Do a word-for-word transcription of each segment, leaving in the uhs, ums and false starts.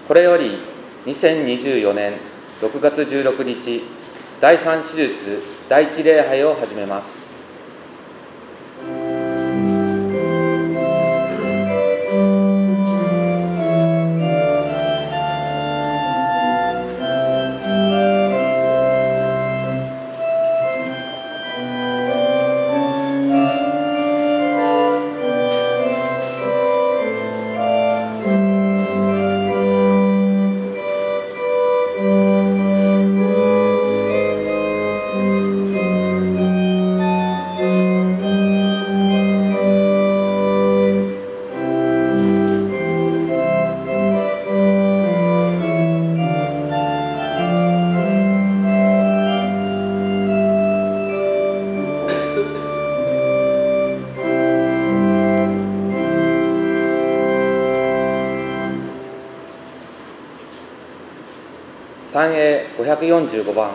これよりにせんにじゅうよねんろくがつじゅうろくにち、だいさん手術だいいち礼拝を始めます。三栄ごひゃくよんじゅうごばん。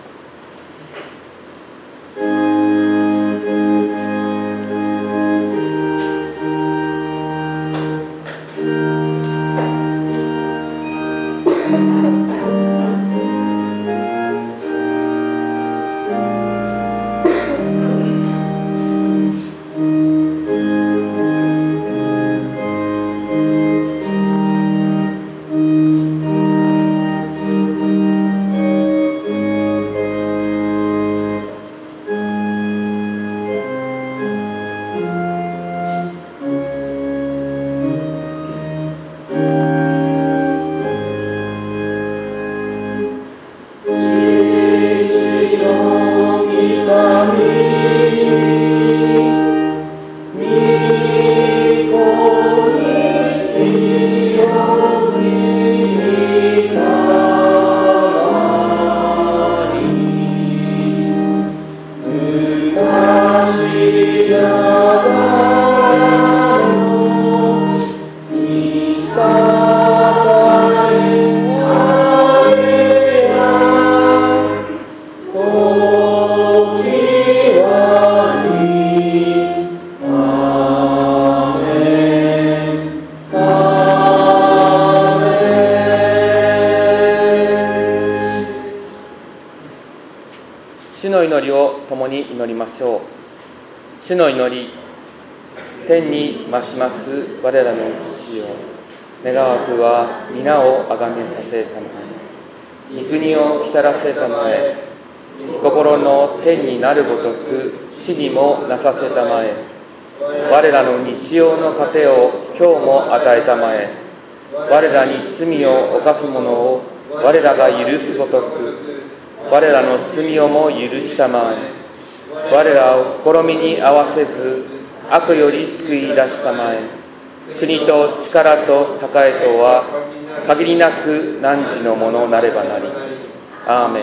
主の祈りを共に祈りましょう。主の祈り。天に増します我らの父よ、願わくは皆をあがめさせたまえ、御国を来たらせたまえ、心の天になるごとく地にもなさせたまえ、我らの日曜の糧を今日も与えたまえ、我らに罪を犯す者を我らが許すごとく我らの罪をも許したまえ、我らを試みに合わせず悪より救い出したまえ、国と力と栄えとは限りなく汝のものなればなり。アーメン。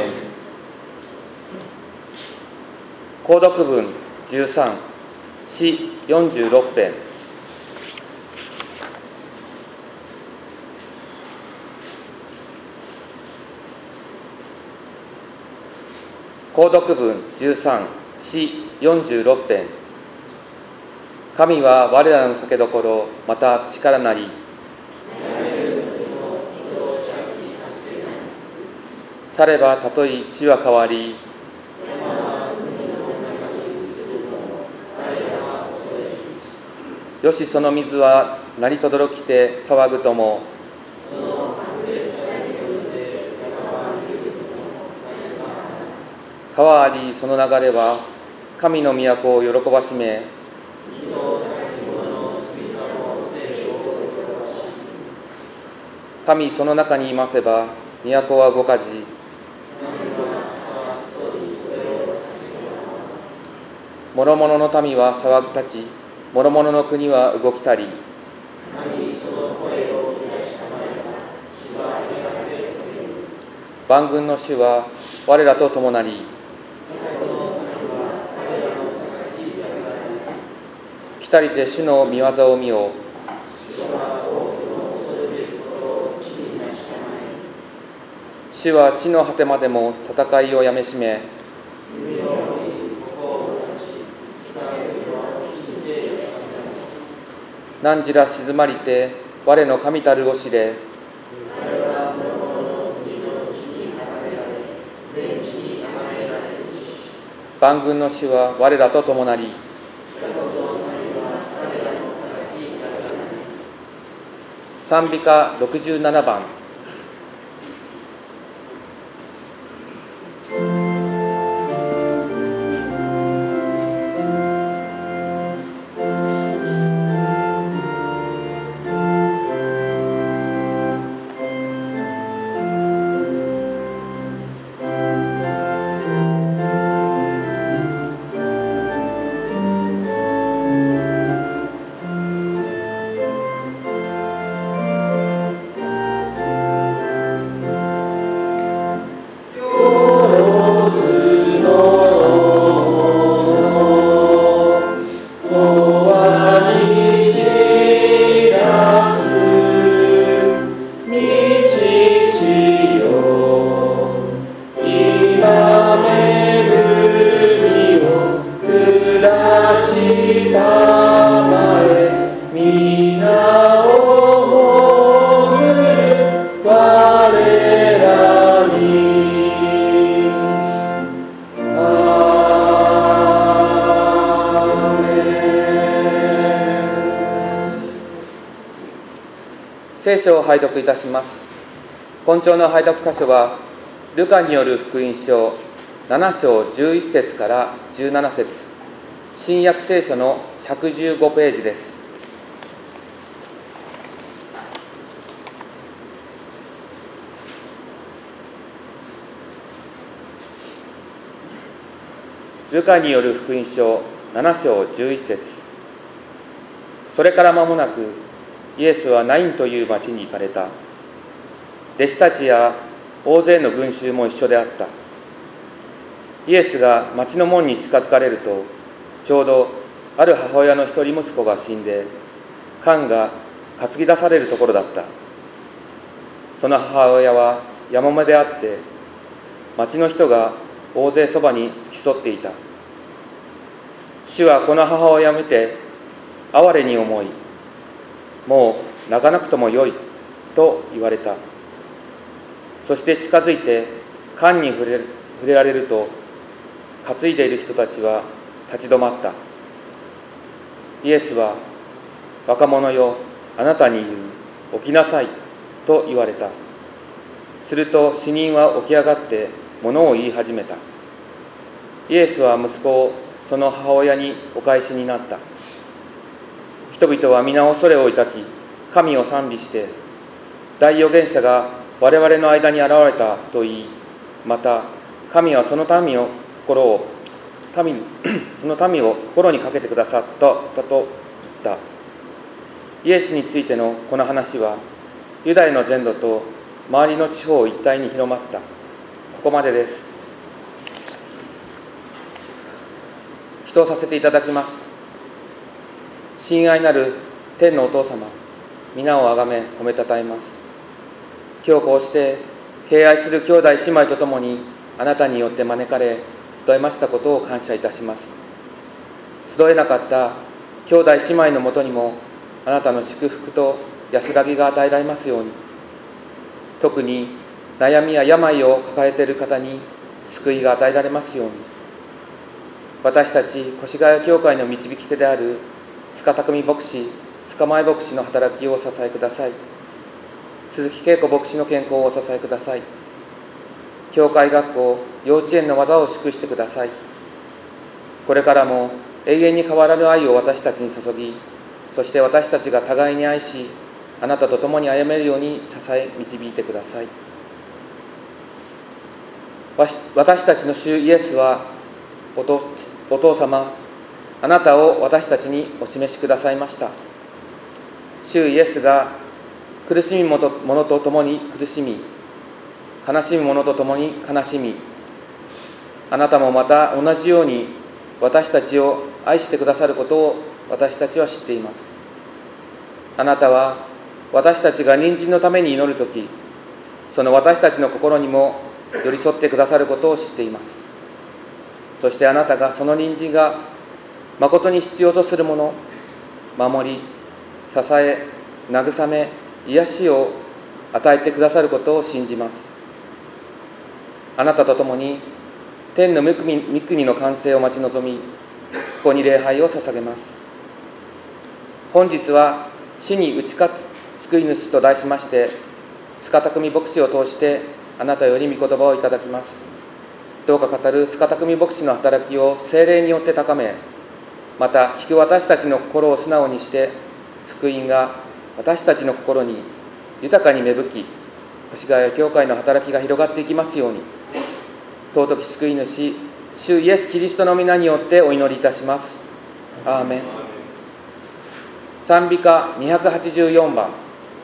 購読文じゅうさん、詩よんじゅうろく編。購読文じゅうさん、詩よんじゅうろく編。神は我らの酒どころ、また力なり。さればたとえ地は変わり、よしその水は鳴りとどろきて騒ぐとも、川ありその流れは神の都を喜ばしめ、神その中にいませば都は動かじ、諸々の民は騒ぎ立ち、諸々の国は動きたり。万軍の主は我らと共なり、来たりて主の御業を見よう。主は地の果てまでも戦いをやめしめ、汝ら静まりて我の神たるを知れ。 万軍の主は我らと共なり、賛美歌ろくじゅうななばん。聖書を拝読いたします。今朝の拝読箇所は、ルカによる福音書なな章じゅういち節からじゅうなな節、新約聖書のひゃくじゅうごページです。ルカによる福音書なな章じゅういち節。それから間もなく、イエスはナインという町に行かれた。弟子たちや大勢の群衆も一緒であった。イエスが町の門に近づかれると、ちょうどある母親の一人息子が死んで、棺が担ぎ出されるところだった。その母親はやもめであって、町の人が大勢そばに付き添っていた。主はこの母親を見て、哀れに思い、もう泣かなくともよいと言われた。そして近づいて棺に触れ、触れられると、担いでいる人たちは立ち止まった。イエスは、若者よ、あなたに言う、起きなさいと言われた。すると死人は起き上がって物を言い始めた。イエスは息子をその母親にお返しになった。人々は皆恐れを抱き、神を賛美して、大預言者が我々の間に現れたと言い、また神はその民を心を民その民を心にかけてくださったと言った。イエスについてのこの話は、ユダヤの全土と周りの地方一帯に広まった。ここまでです。祈祷させていただきます。親愛なる天のお父様、皆をあがめ褒めたたえます。今日こうして敬愛する兄弟姉妹とともにあなたによって招かれ集えましたことを感謝いたします。集えなかった兄弟姉妹のもとにもあなたの祝福と安らぎが与えられますように。特に悩みや病を抱えている方に救いが与えられますように。私たち越谷教会の導き手である須賀匠牧師、須賀前牧師の働きをお支えください。鈴木恵子牧師の健康をお支えください。教会学校、幼稚園の技を祝してください。これからも永遠に変わらぬ愛を私たちに注ぎ、そして私たちが互いに愛し、あなたと共に歩めるように支え、導いてください。私たちの主イエスは、おと、お父様、あなたを私たちにお示しくださいました。主イエスが苦しむ者と共に苦しみ、悲しむ者と共に悲しみ、あなたもまた同じように私たちを愛してくださることを私たちは知っています。あなたは私たちが隣人のために祈るとき、その私たちの心にも寄り添ってくださることを知っています。そしてあなたがその隣人が誠に必要とするもの、守り、支え、慰め、癒しを与えてくださることを信じます。あなたと共に天の御国御国の完成を待ち望み、ここに礼拝を捧げます。本日は死に打ち勝つ救い主と題しまして、スカタクミ牧師を通してあなたより御言葉をいただきます。どうか語るスカタクミ牧師の働きを聖霊によって高め、また聞く私たちの心を素直にして、福音が私たちの心に豊かに芽吹き、越谷教会の働きが広がっていきますように、尊き救い主、主イエス・キリストの皆によってお祈りいたします。アーメン。賛美歌にひゃくはちじゅうよんばん。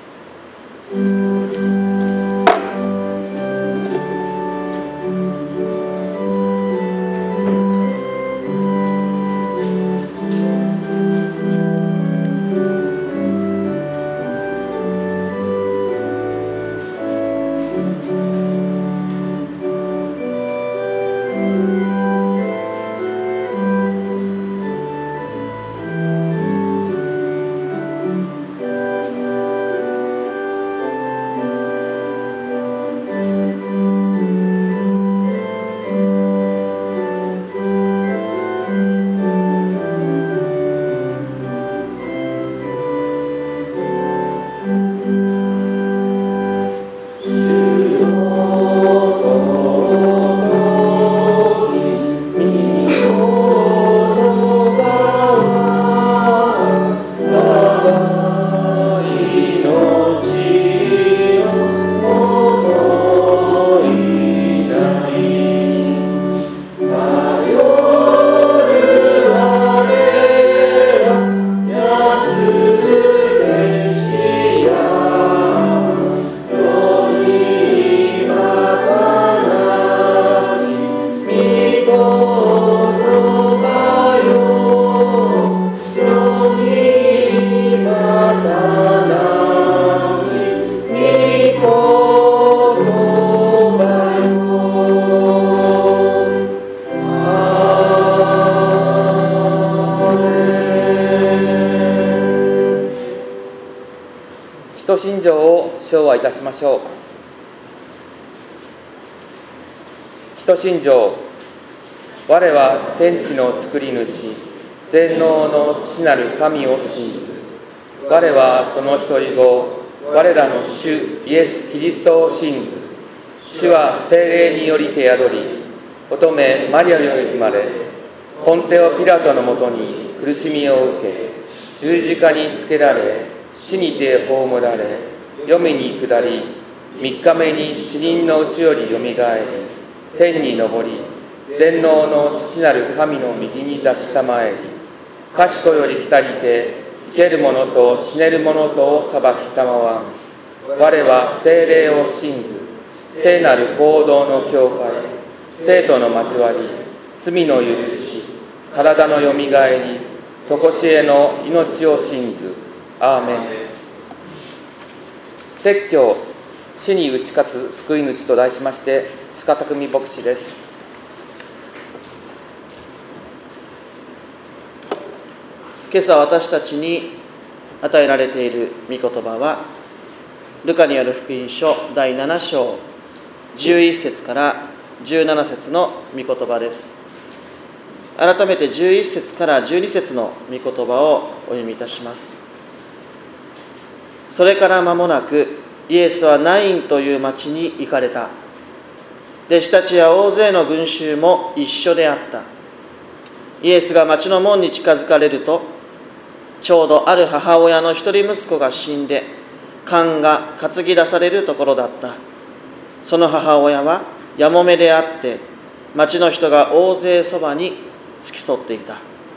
使徒信条を唱和いたしましょう。使徒信条。我は天地の作り主、全能の父なる神を信ず。我はその一人子、我らの主イエス・キリストを信ず。主は聖霊によりて宿り、乙女マリアより生まれ、ポンテオ・ピラトのもとに苦しみを受け、十字架につけられ、死にて葬られ、黄泉に下り、三日目に死人のうちよりよみがえり、天に昇り、全能の父なる神の右に座したまえり、賢より来たりて、生ける者と死ねる者とを裁きたまわん。我は聖霊を信ず、聖なる行動の教会、生徒の交わり、罪の許し、体のよみがえり、とこしえの命を信ず。アーメン。説教、死に打ち勝つ救い主と題しまして、スカタクミ牧師です。 今朝私たちに与えられている御言葉は、ルカにある福音書だいなな章じゅういち節からじゅうなな節の御言葉です。改めてじゅういち節からじゅうに節の御言葉をお読みいたします。それから間もなくイエスはナインという町に行かれた。弟子たちや大勢の群衆も一緒であった。イエスが町の門に近づかれると、ちょうどある母親の一人息子が死んで、棺が担ぎ出されるところだった。その母親はやもめであって、町の人が大勢そばに付き添っていた。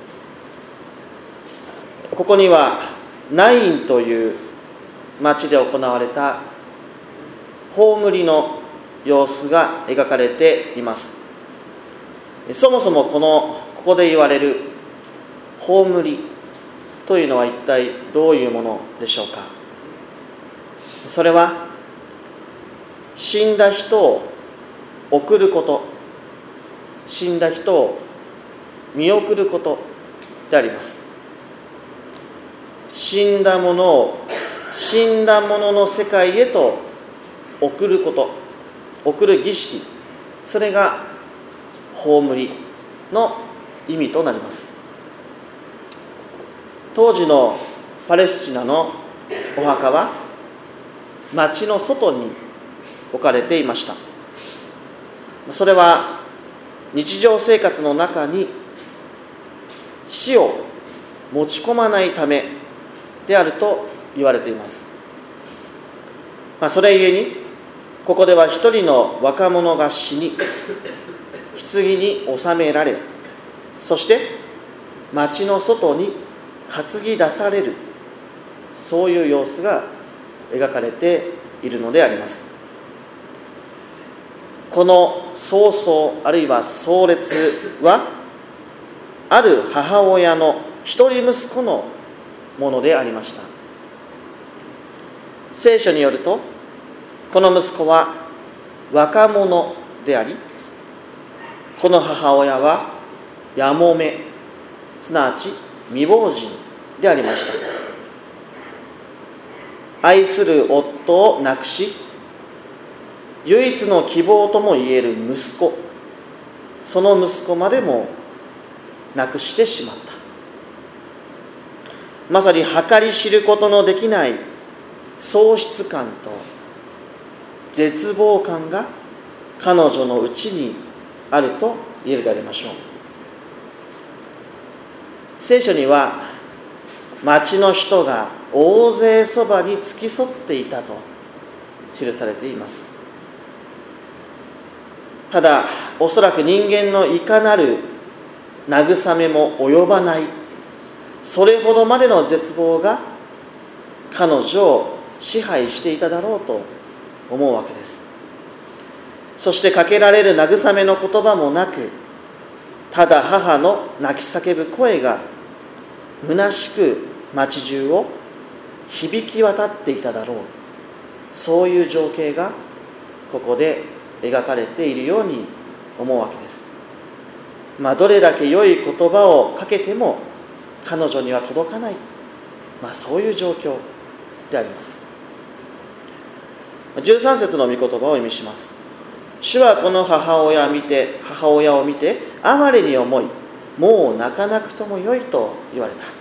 ここにはナインという町で行われた葬りの様子が描かれています。そもそもこのここで言われる葬りというのは一体どういうものでしょうか。それは死んだ人を送ること、死んだ人を見送ることであります。死んだものを死んだものの世界へと送ること、送る儀式、それが葬りの意味となります。当時のパレスチナのお墓は町の外に置かれていました。それは日常生活の中に死を持ち込まないためであると言われています。まあ、それゆえにここでは一人の若者が死に棺に納められ、そして町の外に担ぎ出される、そういう様子が描かれているのであります。この葬送あるいは葬列はある母親の一人息子のものでありました。聖書によると、この息子は若者であり、この母親はやもめ、すなわち未亡人でありました。愛する夫を亡くし、唯一の希望ともいえる息子、その息子までも亡くしてしまった。まさに計り知ることのできない喪失感と絶望感が彼女のうちにあると言えるでありましょう。聖書には町の人が大勢そばに付き添っていたと記されています。ただおそらく人間のいかなる慰めも及ばない、それほどまでの絶望が彼女を支配していただろうと思うわけです。そしてかけられる慰めの言葉もなく、ただ母の泣き叫ぶ声が虚しく町中を響き渡っていただろう、そういう情景がここで描かれているように思うわけです。まあ、どれだけ良い言葉をかけても彼女には届かない、まあ、そういう状況であります。じゅうさん節の御言葉を読みします。主はこの母親を見て母親を見て哀れに思い、もう泣かなくともよいと言われた。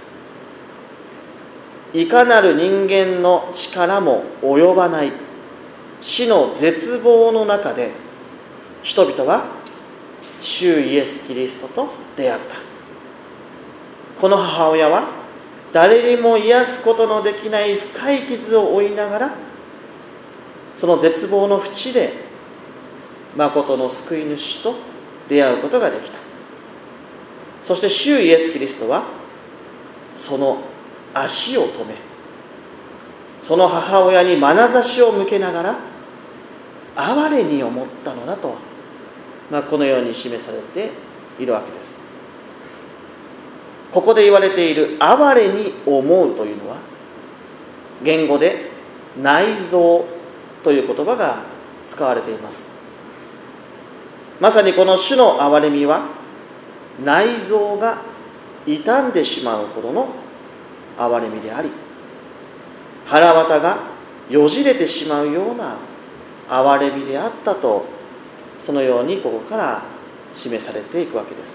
いかなる人間の力も及ばない死の絶望の中で、人々は主イエス・キリストと出会った。この母親は誰にも癒すことのできない深い傷を負いながら、その絶望の淵で誠の救い主と出会うことができた。そして主イエス・キリストはその足を止め、その母親に眼差しを向けながら哀れに思ったのだと、まあ、このように示されているわけです。ここで言われている哀れに思うというのは、言語で内臓という言葉が使われています。まさにこの主の憐れみは内臓が傷んでしまうほどの憐れみであり、腹渡がよじれてしまうような憐れみであったと、そのようにここから示されていくわけです。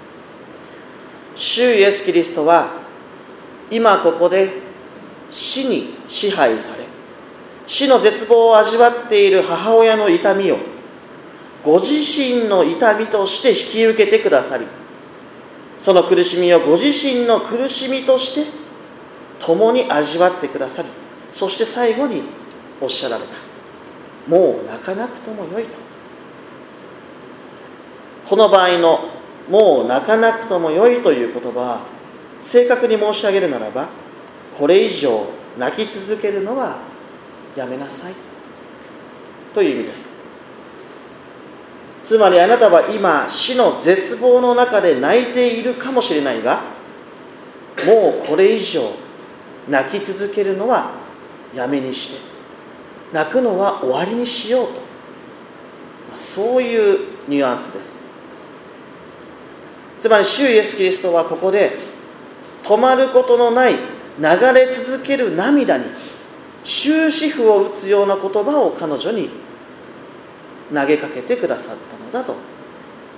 主イエス・キリストは今ここで死に支配され、死の絶望を味わっている母親の痛みをご自身の痛みとして引き受けてくださり、その苦しみをご自身の苦しみとして共に味わってくださり、そして最後におっしゃられた。もう泣かなくともよいと。この場合のもう泣かなくともよいという言葉は、正確に申し上げるならば、これ以上泣き続けるのはやめなさいという意味です。つまりあなたは今死の絶望の中で泣いているかもしれないが、もうこれ以上泣き続けるのはやめにして、泣くのは終わりにしようと、そういうニュアンスです。つまり主イエス・キリストはここで止まることのない流れ続ける涙に終止符を打つような言葉を彼女に投げかけてくださったのだと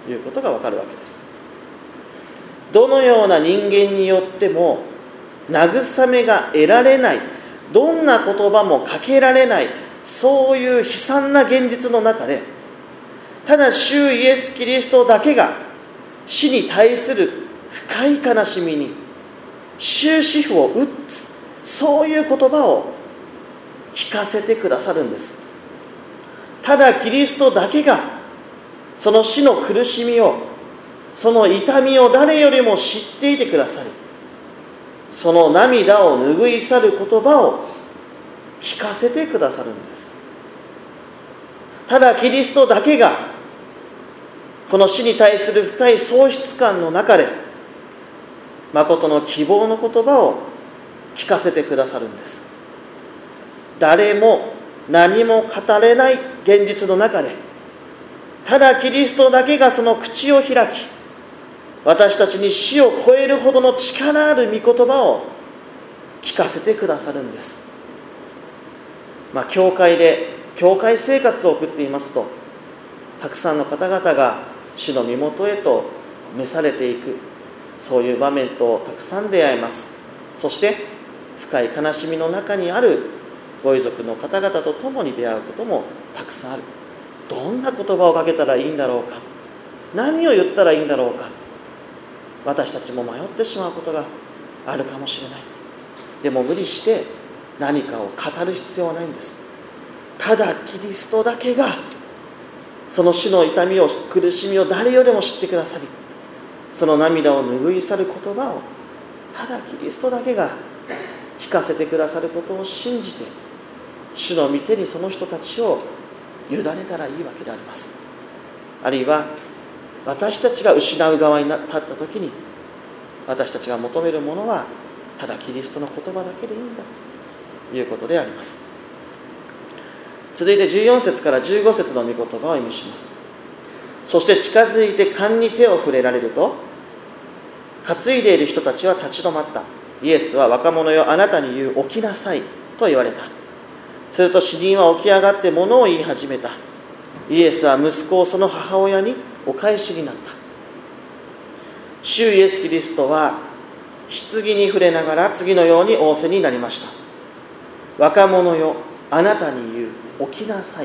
いうことがわかるわけです。どのような人間によっても慰めが得られない、どんな言葉もかけられない、そういう悲惨な現実の中で、ただ主イエス・キリストだけが死に対する深い悲しみに終止符を打つ、そういう言葉を聞かせてくださるんです。ただキリストだけがその死の苦しみを、その痛みを誰よりも知っていてくださり、その涙を拭い去る言葉を聞かせてくださるんです。ただキリストだけがこの死に対する深い喪失感の中で誠の希望の言葉を聞かせてくださるんです。誰も何も語れない現実の中で、ただキリストだけがその口を開き、私たちに死を超えるほどの力ある御言葉を聞かせてくださるんです。まあ、教会で教会生活を送っていますと、たくさんの方々が主の身元へと召されていく、そういう場面とたくさん出会います。そして深い悲しみの中にあるご遺族の方々と共に出会うこともたくさんある。どんな言葉をかけたらいいんだろうか、何を言ったらいいんだろうか、私たちも迷ってしまうことがあるかもしれない。でも無理して何かを語る必要はないんです。ただキリストだけがその死の痛みを、苦しみを誰よりも知ってくださり、その涙を拭い去る言葉をただキリストだけが聞かせてくださることを信じて、主の御手にその人たちを委ねたらいいわけであります。あるいは私たちが失う側に立った時に、私たちが求めるものはただキリストの言葉だけでいいんだということであります。続いてじゅうよん節からじゅうご節の御言葉を読みします。そして近づいて棺に手を触れられると、担いでいる人たちは立ち止まった。イエスは、若者よ、あなたに言う、起きなさいと言われた。すると死人は起き上がって物を言い始めた。イエスは息子をその母親にお返しになった。主イエス・キリストは棺に触れながら次のように仰せになりました。若者よ、あなたに言う、起きなさい。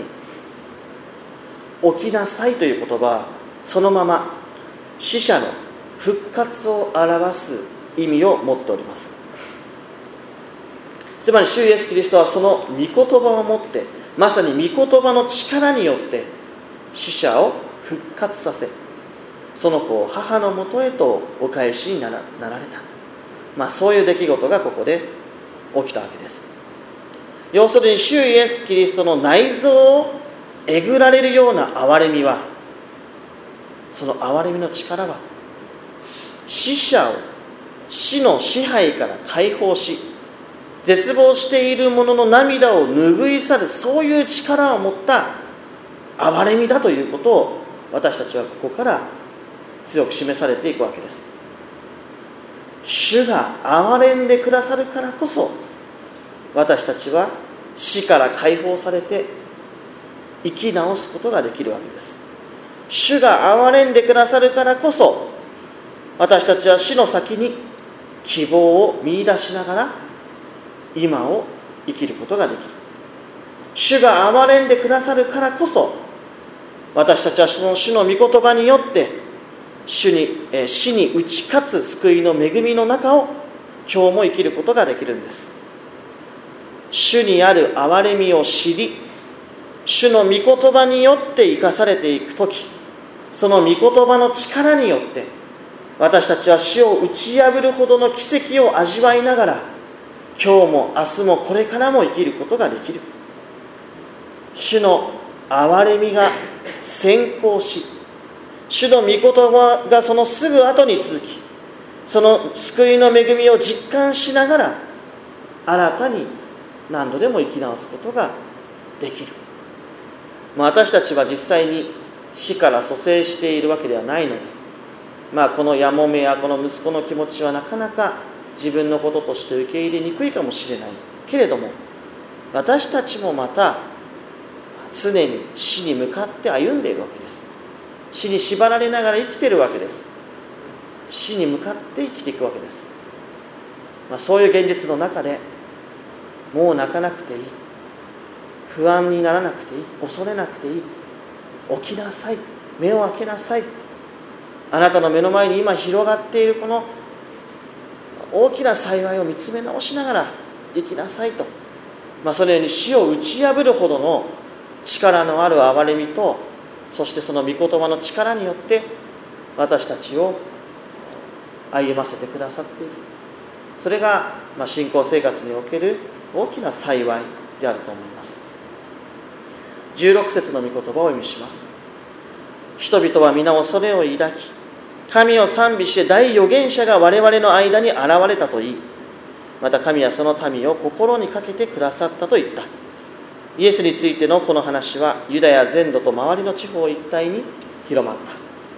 起きなさいという言葉はそのまま死者の復活を表す意味を持っております。つまり主イエス・キリストはその御言葉をもって、まさに御言葉の力によって死者を復活させ、その子を母のもとへとお返しにな ら, なられた、まあ、そういう出来事がここで起きたわけです。要するに主イエス・キリストの内臓をえぐられるような憐れみは、その憐れみの力は死者を死の支配から解放し、絶望している者の涙を拭い去る、そういう力を持った憐れみだということを私たちはここから強く示されていくわけです。主が憐れんでくださるからこそ、私たちは死から解放されて生き直すことができるわけです。主が憐れんでくださるからこそ、私たちは死の先に希望を見出しながら今を生きることができる。主が憐れんでくださるからこそ、私たちはその主の御言葉によって主に、えー、死に打ち勝つ救いの恵みの中を今日も生きることができるんです。主にある憐れみを知り、主の御言葉によって生かされていくとき、その御言葉の力によって私たちは死を打ち破るほどの奇跡を味わいながら、今日も明日もこれからも生きることができる。主の憐れみが先行し、主の御言葉がそのすぐ後に続き、その救いの恵みを実感しながら新たに何度でも生き直すことができる。まあ、私たちは実際に死から蘇生しているわけではないので、まあ、このやもめやこの息子の気持ちはなかなか自分のこととして受け入れにくいかもしれないけれども、私たちもまた常に死に向かって歩んでいるわけです。 死に縛られながら生きているわけです。死に向かって生きていくわけです。まあ、そういう現実の中で、もう泣かなくていい、不安にならなくていい、恐れなくていい、起きなさい、目を開けなさい、あなたの目の前に今広がっているこの大きな幸いを見つめ直しながら生きなさいと、まあ、そのように死を打ち破るほどの力のある憐れみと、そしてその御言葉の力によって私たちを歩ませてくださっている。それが、まあ、信仰生活における大きな幸いであると思います。じゅうろく節の御言葉をお読みします。人々は皆恐れを抱き、神を賛美して大預言者が我々の間に現れたと言い、また神はその民を心にかけてくださったと言った。イエスについてのこの話はユダヤ全土と周りの地方一帯に広まった。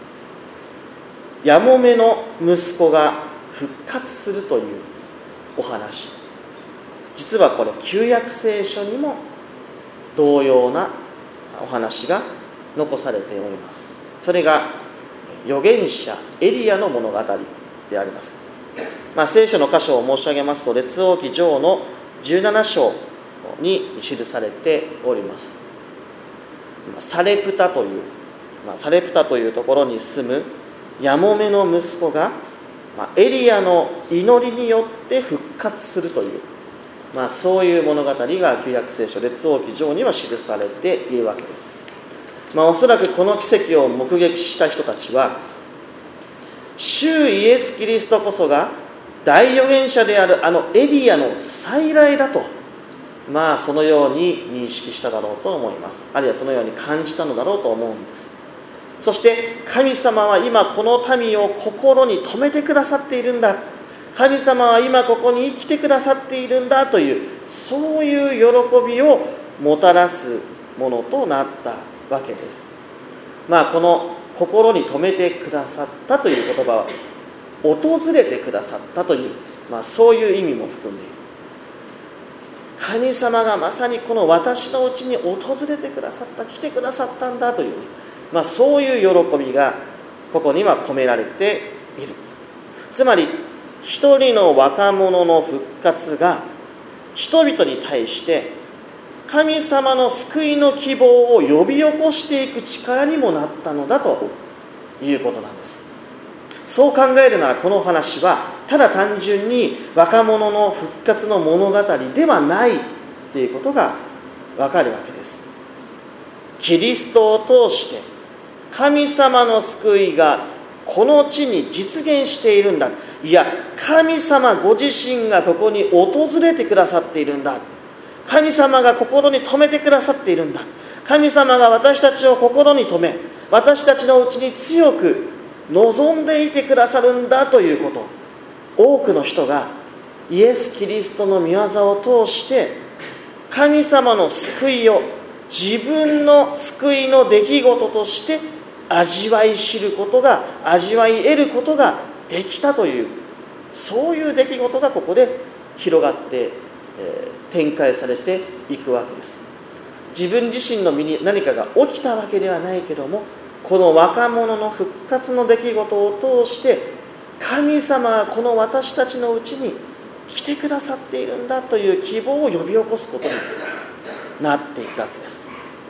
やもめの息子が復活するというお話、実はこれ旧約聖書にも同様なお話が残されております。それが預言者エリアの物語であります。まあ、聖書の箇所を申し上げますと、列王記上のじゅうなな章に記されております。サレプタという、まあ、サレプタというところに住むやもめの息子が、まあ、エリアの祈りによって復活するという、まあ、そういう物語が旧約聖書列王記上には記されているわけです。まあ、おそらくこの奇跡を目撃した人たちは、主イエス・キリストこそが大預言者であるあのエリアの再来だと、まあそのように認識しただろうと思います。あるいはそのように感じたのだろうと思うんです。そして神様は今この民を心に留めてくださっているんだ、神様は今ここに生きてくださっているんだという、そういう喜びをもたらすものとなったわけです。まあこの心に留めてくださったという言葉は、訪れてくださったという、まあ、そういう意味も含んでいる。神様がまさにこの私のうちに訪れてくださった、来てくださったんだという、まあ、そういう喜びがここには込められている。つまり一人の若者の復活が人々に対して神様の救いの希望を呼び起こしていく力にもなったのだということなんです。そう考えるなら、この話はただ単純に若者の復活の物語ではないということがわかるわけです。キリストを通して神様の救いがこの地に実現しているんだ。いや、神様ご自身がここに訪れてくださっているんだ。神様が心に留めてくださっているんだ。神様が私たちを心に留め、私たちのうちに強く望んでいてくださるんだということ、多くの人がイエス・キリストの御業を通して神様の救いを自分の救いの出来事として味わい知ることが、味わい得ることができたという、そういう出来事がここで広がって、えー、展開されていくわけです。自分自身の身に何かが起きたわけではないけども、この若者の復活の出来事を通して神様がこの私たちのうちに来てくださっているんだという希望を呼び起こすことになっていくわけです。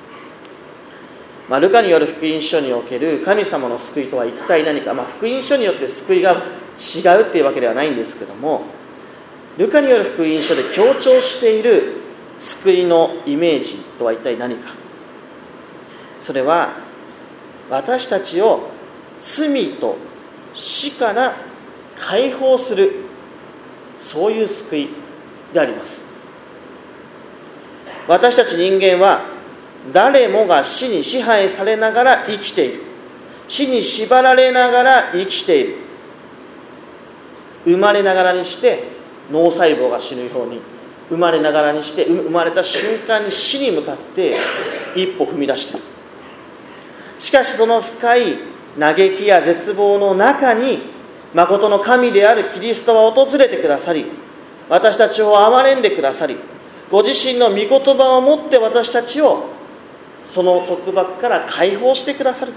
まあ、ルカによる福音書における神様の救いとは一体何か、まあ、福音書によって救いが違うっていうわけではないんですけども、ルカによる福音書で強調している救いのイメージとは一体何か。それは私たちを罪と死から解放する、そういう救いであります。私たち人間は誰もが死に支配されながら生きている。死に縛られながら生きている。生まれながらにして脳細胞が死ぬように、生まれながらにして生まれた瞬間に死に向かって一歩踏み出している。しかしその深い嘆きや絶望の中に、誠の神であるキリストは訪れてくださり、私たちを憐れんでくださり、ご自身の御言葉をもって私たちをその束縛から解放してくださる。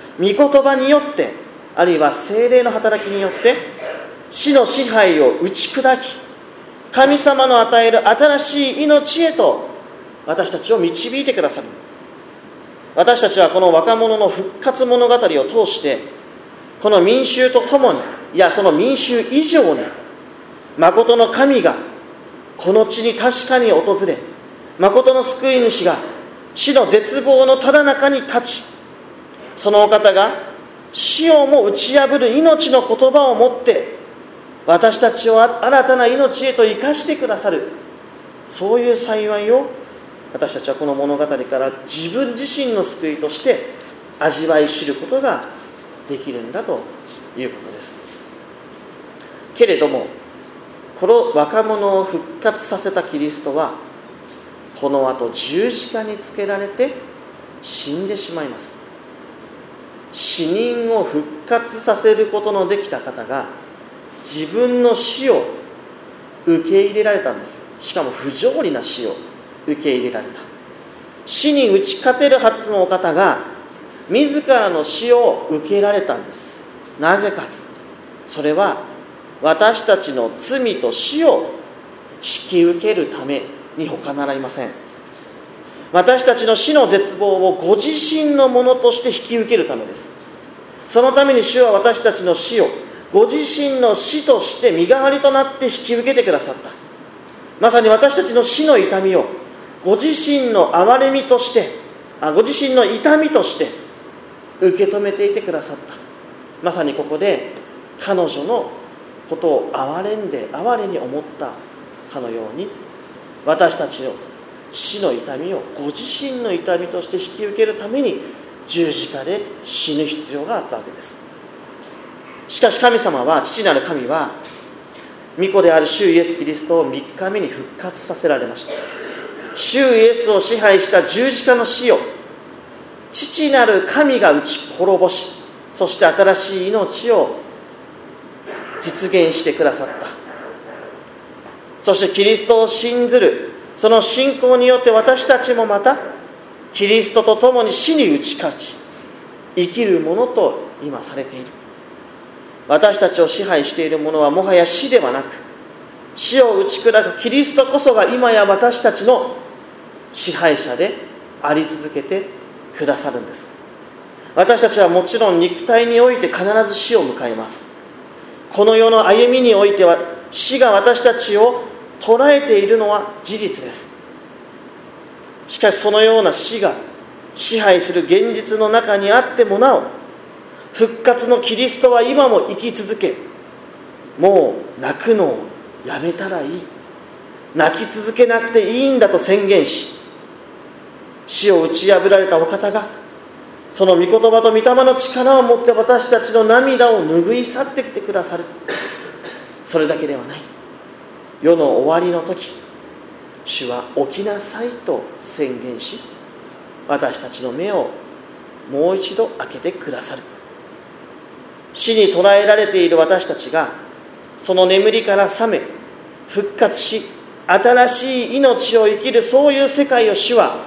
御言葉によって、あるいは聖霊の働きによって死の支配を打ち砕き、神様の与える新しい命へと私たちを導いてくださる。私たちはこの若者の復活物語を通して、この民衆と共に、いやその民衆以上に、誠の神がこの地に確かに訪れ、誠の救い主が死の絶望のただ中に立ち、そのお方が死をも打ち破る命の言葉をもって私たちを新たな命へと生かしてくださる、そういう幸いを私たちはこの物語から自分自身の救いとして味わい知ることができるんだということです。けれども、この若者を復活させたキリストはこの後十字架につけられて死んでしまいます。死人を復活させることのできた方が自分の死を受け入れられたんです。しかも不条理な死を受け入れられた。死に打ち勝てるはずのお方が自らの死を受けられたんです。なぜか、それは私たちの罪と死を引き受けるために他なりません。私たちの死の絶望をご自身のものとして引き受けるためです。そのために主は私たちの死をご自身の死として身代わりとなって引き受けてくださった。まさに私たちの死の痛みをご自身の憐れみとして、あご自身の痛みとして受け止めていてくださった。まさにここで彼女のことを憐れんで哀れに思ったかのように、私たちの死の痛みをご自身の痛みとして引き受けるために十字架で死ぬ必要があったわけです。しかし神様は、父なる神は御子である主イエスキリストをみっかめに復活させられました。主イエスを支配した十字架の死を父なる神が打ち滅ぼし、そして新しい命を実現してくださった。そしてキリストを信ずるその信仰によって、私たちもまたキリストと共に死に打ち勝ち生きるものと今されている。私たちを支配しているものはもはや死ではなく、死を打ち砕くキリストこそが今や私たちの支配者であり続けてくださるんです。私たちはもちろん肉体において必ず死を迎えます。この世の歩みにおいては死が私たちを捉えているのは事実です。しかしそのような死が支配する現実の中にあってもなお、復活のキリストは今も生き続け、もう泣くのをやめたらいい、泣き続けなくていいんだと宣言し、死を打ち破られたお方がその御言葉と御霊の力を持って私たちの涙を拭い去ってきてくださる。それだけではない。世の終わりの時、主は起きなさいと宣言し、私たちの目をもう一度開けてくださる。死に捕らえられている私たちがその眠りから覚め復活し、新しい命を生きる、そういう世界を主は、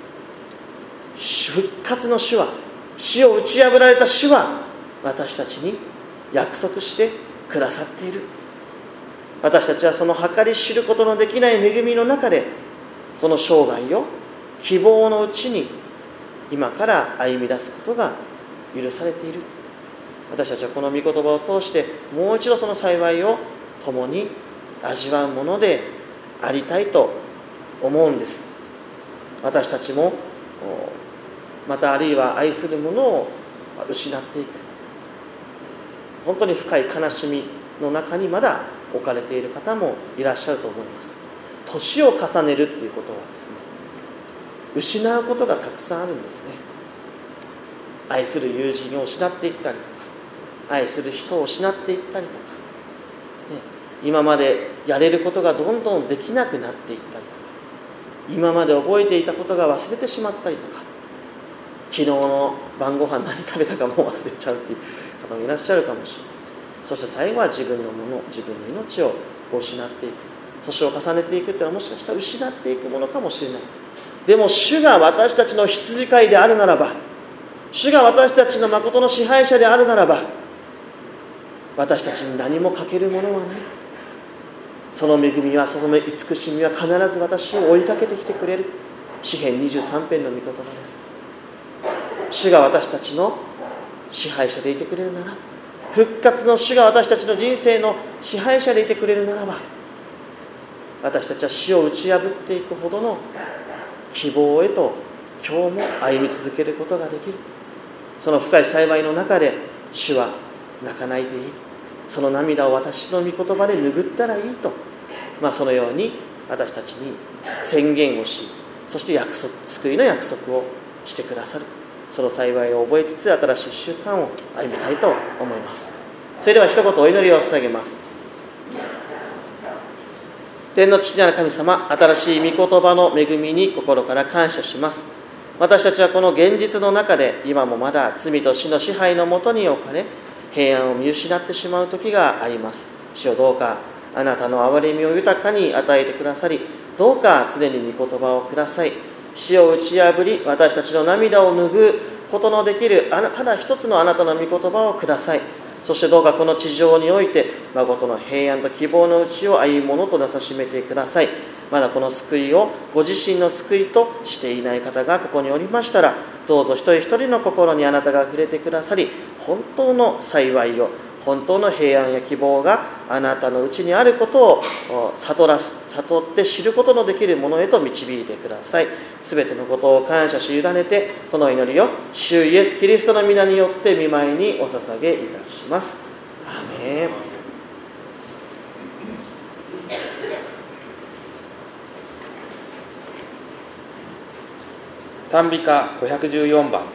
復活の主は、死を打ち破られた主は私たちに約束してくださっている。私たちはその計り知ることのできない恵みの中で、この生涯を希望のうちに今から歩み出すことが許されている。私たちはこの御言葉を通してもう一度その幸いを共に味わうものでありたいと思うんです。私たちもまたあるいは愛するものを失っていく、本当に深い悲しみの中にまだ置かれている方もいらっしゃると思います。年を重ねるっていうことはですね、失うことがたくさんあるんですね。愛する友人を失っていったりとか、愛する人を失っていったりとかですね、今までやれることがどんどんできなくなっていったりとか、今まで覚えていたことが忘れてしまったりとか、昨日の晩ご飯何食べたかもう忘れちゃうという方もいらっしゃるかもしれないです。そして最後は自分のもの、自分の命を失っていく、年を重ねていくというのはもしかしたら失っていくものかもしれない。でも主が私たちの羊飼いであるならば、 主が私たちの誠の支配者であるならば、私たちに何も欠けるものはない。その恵みは、その慈しみは必ず私を追いかけてきてくれる。詩編にじゅうさん編の御言葉です。主が私たちの支配者でいてくれるなら、復活の主が私たちの人生の支配者でいてくれるならば、私たちは死を打ち破っていくほどの希望へと今日も歩み続けることができる。その深い幸いの中で、主は泣かないでいい、その涙を私の御言葉で拭ったらいいと、まあ、そのように私たちに宣言をし、そして約束、救いの約束をしてくださる。その幸いを覚えつつ、新しい習慣を歩みたいと思います。それでは一言お祈りを捧げます。天の父なる神様、新しい御言葉の恵みに心から感謝します。私たちはこの現実の中で、今もまだ罪と死の支配のもとに置かれ、平安を見失ってしまう時があります。主よ、どうかあなたの憐れみを豊かに与えてくださり、どうか常に御言葉をください。死を打ち破り、私たちの涙を拭うことのできるただ一つのあなたの御言葉をください。そしてどうかこの地上において、誠の平安と希望のうちを歩むものとなさしめてください。まだこの救いをご自身の救いとしていない方がここにおりましたら、どうぞ一人一人の心にあなたが触れてくださり、本当の幸いを、本当の平安や希望があなたのうちにあることを悟らす、悟って知ることのできるものへと導いてください。すべてのことを感謝し委ねて、この祈りを主イエスキリストの皆によって御前にお捧げいたします。アーメン。 賛美歌ごひゃくじゅうよんばん。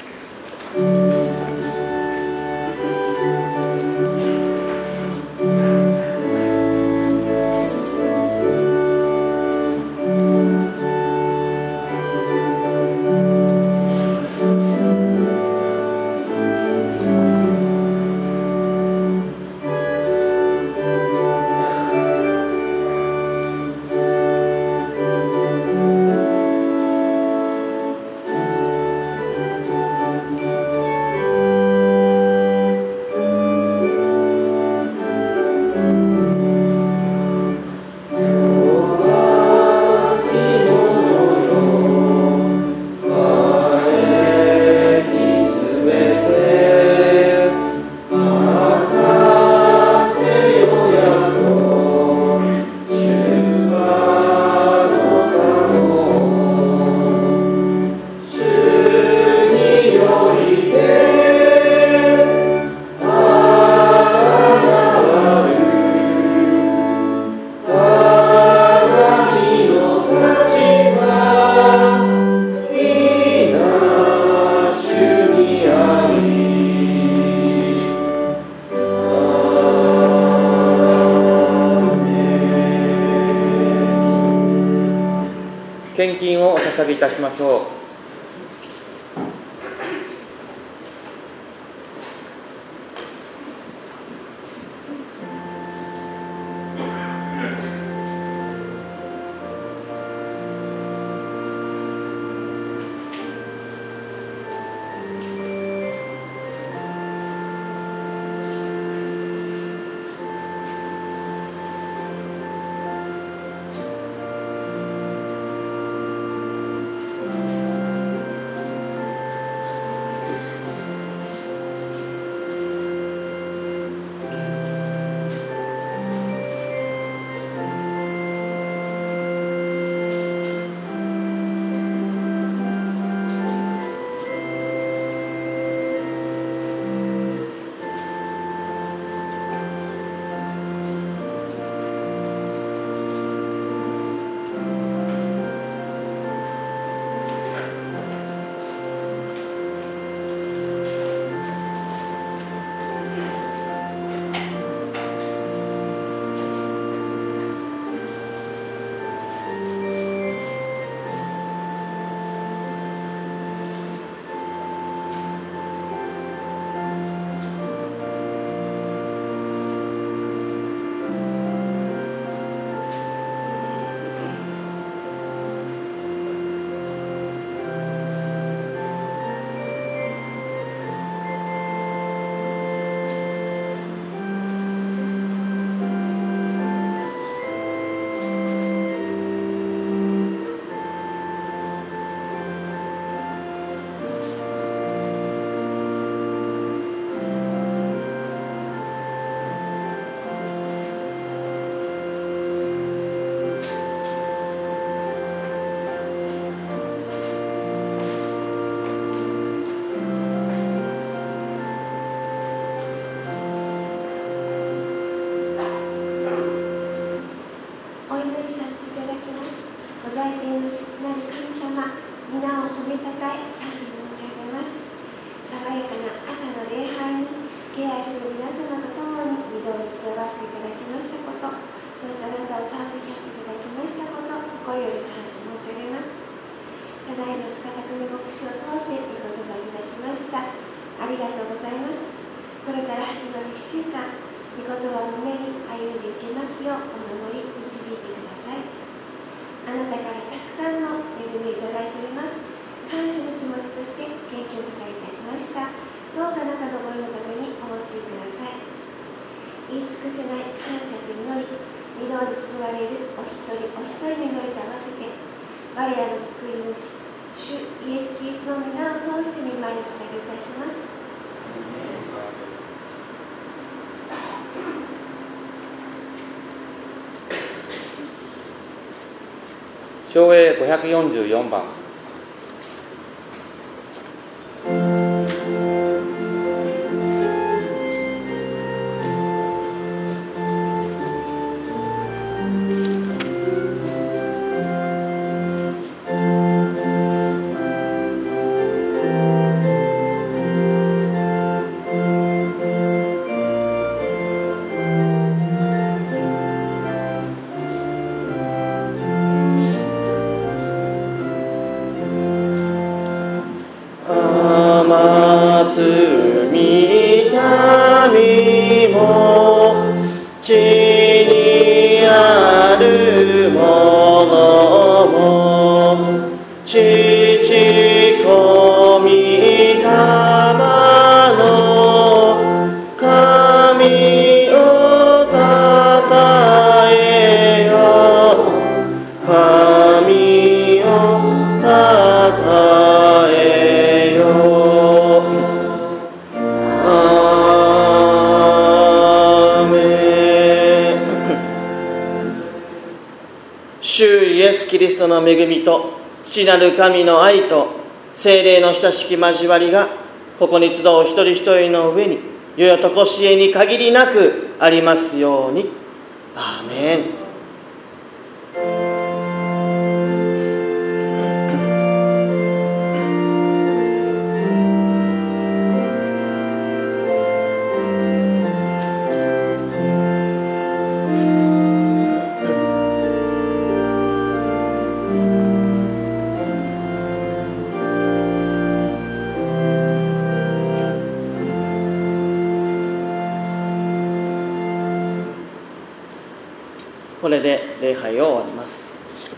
献金をお捧げいたしましょう。 たたえ賛美申し上げます。爽やかな朝の礼拝に敬愛する皆様と共に御堂に集わせていただきましたこと、そしてあなたを賛美させていただきましたこと、心より感謝申し上げます。ただいまスカタ組牧師を通して御言葉いただきました。ありがとうございます。これから始まるいっしゅうかん、御言葉を胸に歩んでいけますようお守り導いてください。あなたからたくさんの恵みをいただいております。感謝の気持ちとして元気を捧げいたしました。どうぞあなたのご意のためにお持ちください。言い尽くせない感謝と祈り、御堂に集われるお一人お一人の祈りと合わせて、我らの救い主、主イエス・キリストの皆を通して御前に捧げいたします。 唱詠ごひゃくよんじゅうよんばん。 キリストの恵みと父なる神の愛と聖霊の親しき交わりがここに集う一人一人の上に世々とこしえに限りなくありますように。アーメン。これで礼拝を終わります。